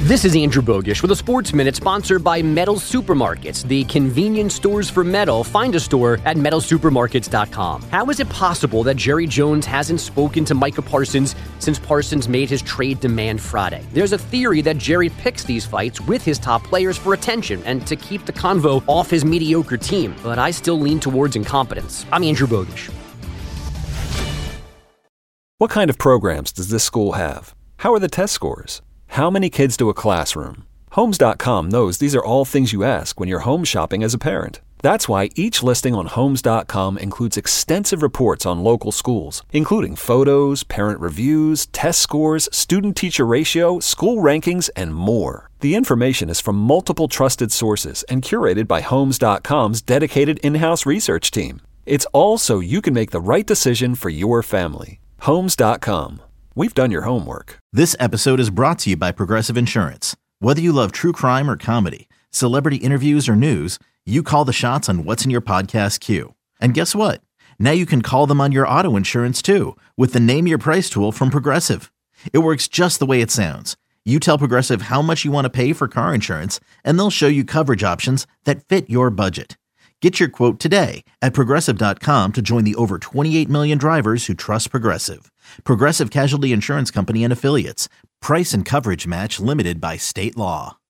This is Andrew Bogish with a Sports Minute sponsored by Metal Supermarkets, the convenience stores for metal. Find a store at metalsupermarkets.com. How is it possible that Jerry Jones hasn't spoken to Micah Parsons since Parsons made his trade demand Friday? There's a theory that Jerry picks these fights with his top players for attention and to keep the convo off his mediocre team, but I still lean towards incompetence. I'm Andrew Bogish. What kind of programs does this school have? How are the test scores? How many kids do a classroom? Homes.com knows these are all things you ask when you're home shopping as a parent. That's why each listing on Homes.com includes extensive reports on local schools, including photos, parent reviews, test scores, student-teacher ratio, school rankings, and more. The information is from multiple trusted sources and curated by Homes.com's dedicated in-house research team. It's all so you can make the right decision for your family. Homes.com. We've done your homework. This episode is brought to you by Progressive Insurance. Whether you love true crime or comedy, celebrity interviews or news, you call the shots on what's in your podcast queue. And guess what? Now you can call them on your auto insurance too with the Name Your Price tool from Progressive. It works just the way it sounds. You tell Progressive how much you want to pay for car insurance, and they'll show you coverage options that fit your budget. Get your quote today at Progressive.com to join the over 28 million drivers who trust Progressive. Progressive Casualty Insurance Company and Affiliates. Price and coverage match limited by state law.